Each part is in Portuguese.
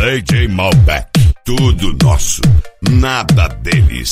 DJ Malbec, tudo nosso, nada deles.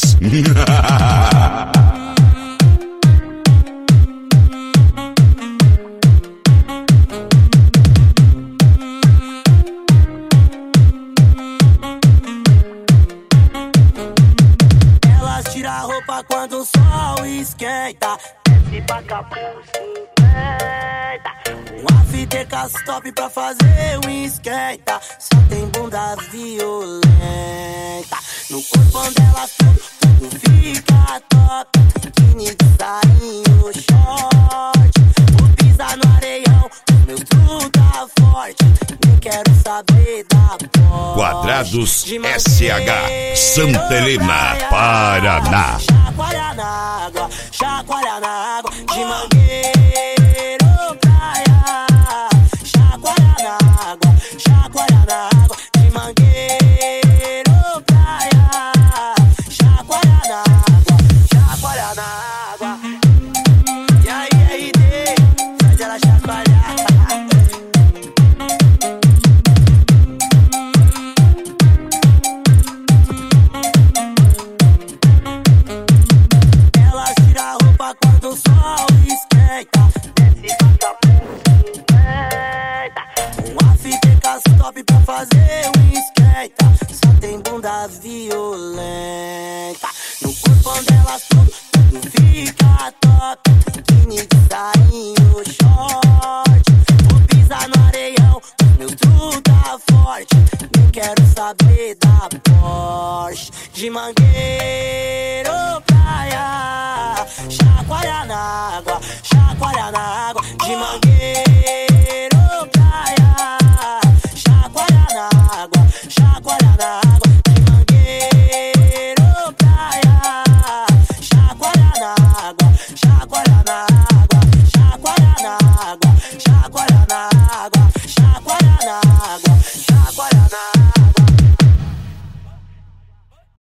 Elas tiram a roupa quando o sol esquenta, desce pra capuz. Uma fiteca top pra fazer um esquenta, só tem bunda violenta. No corpo dela tudo fica top, biquíni de sainho, short. Vou pisar no areião, meu truta tá forte, nem quero saber da porte. Quadrados SH, Santa Helena, Paraná. Chacoalha na água, de mangueira. Chacoalha na água, de mangueiro, praia. Chacoalha na água. E aí, RD, faz ela chacoalhar. Elas tiram a roupa quando o sol esquenta, desce pra capuz, uma fiteca top pra fazer um esquenta, só tem bunda violenta. No corpo delas tudo fica top, biquíni de sainho, short. Vou pisar no areião, meu truta tá forte, nem quero saber da Porsche. De mangueiro, praia. Chacoalha na água, de mangueiro, praia. Chacoalha na água, de mangueiro, praia. Chacoalha na água, chacoalha na água, chacoalha na água, chacoalha na água, chacoalha na água, chacoalha na água.